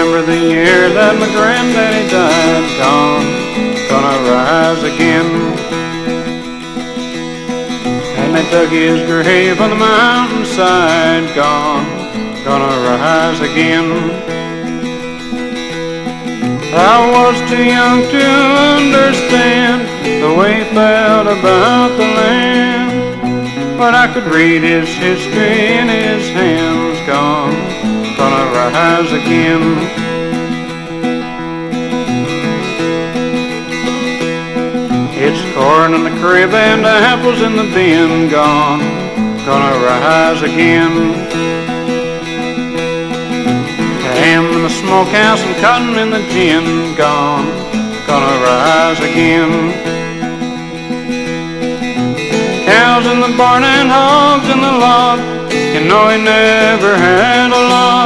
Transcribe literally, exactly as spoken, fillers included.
remember the year that my granddaddy died. Gone, gonna rise again. And they dug his grave on the mountainside. Gone, gonna rise again. I was too young to understand the way he felt about the land, but I could read his history in his hands. Gone, gonna rise again. It's corn in the crib and apples in the bin. Gone, gonna rise again. Ham in the smokehouse and cotton in the gin. Gone, gonna rise again. Cows in the barn and hogs in the lot, you know he never had